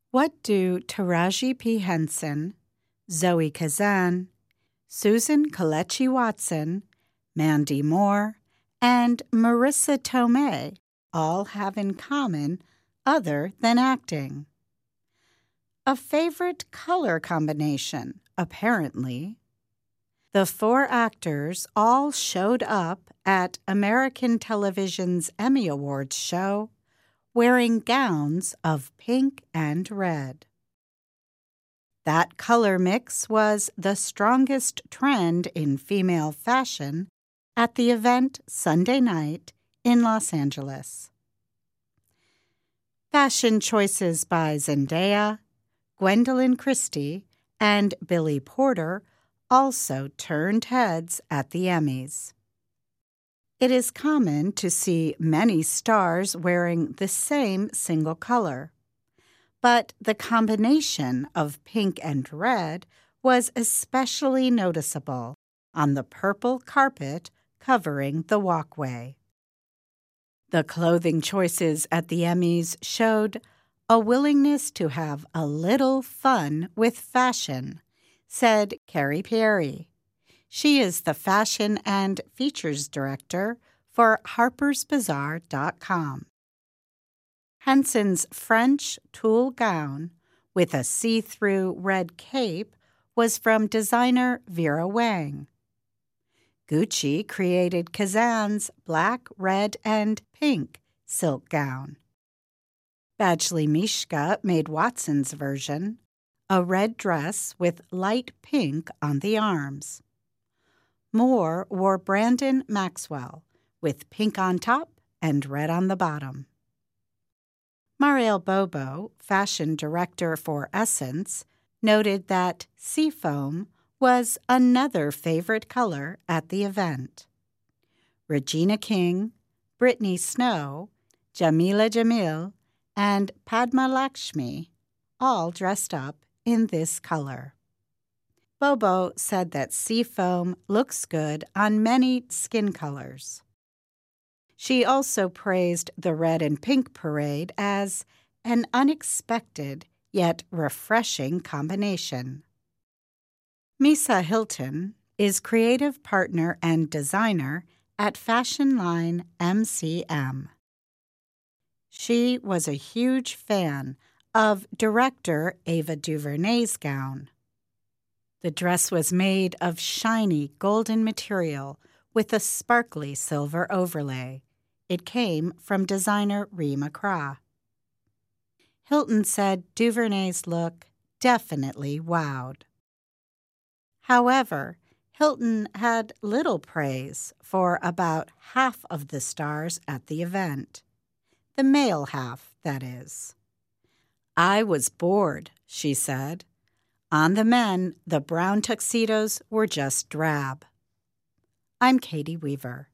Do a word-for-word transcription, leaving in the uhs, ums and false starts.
What do Taraji P. Henson, Zoe Kazan, Susan Kelechi Watson, Mandy Moore, and Marissa Tomei all have in common other than acting? A favorite color combination, apparently. The four actors all showed up at American television's Emmy Awards show wearing gowns of pink and red. That color mix was the strongest trend in female fashion at the event Sunday night in Los Angeles. Fashion choices by Zendaya, Gwendolyn Christie, and Billy Porter also turned heads at the Emmys. It is common to see many stars wearing the same single color, but the combination of pink and red was especially noticeable on the purple carpet covering the walkway. The clothing choices at the Emmys showed a willingness to have a little fun with fashion, said Carrie Perry. She is the fashion and features director for harpers bazaar dot com. Henson's French tulle gown with a see-through red cape was from designer Vera Wang. Gucci created Kazan's black, red, and pink silk gown. Badgley Mischka made Watson's version, a red dress with light pink on the arms. Moore wore Brandon Maxwell with pink on top and red on the bottom. Marielle Bobo, fashion director for Essence, noted that seafoam was another favorite color at the event. Regina King, Brittany Snow, Jamila Jamil, and Padma Lakshmi all dressed up in this color. Bobo said that seafoam looks good on many skin colors. She also praised the red and pink parade as an unexpected yet refreshing combination. Misa Hilton is creative partner and designer at fashion line M C M. She was a huge fan of director Ava DuVernay's gown. The dress was made of shiny golden material with a sparkly silver overlay. It came from designer Ree McCraw. Hilton said DuVernay's look definitely wowed. However, Hilton had little praise for about half of the stars at the event. The male half, that is. "I was bored," she said. "On the men, the brown tuxedos were just drab." I'm Katie Weaver.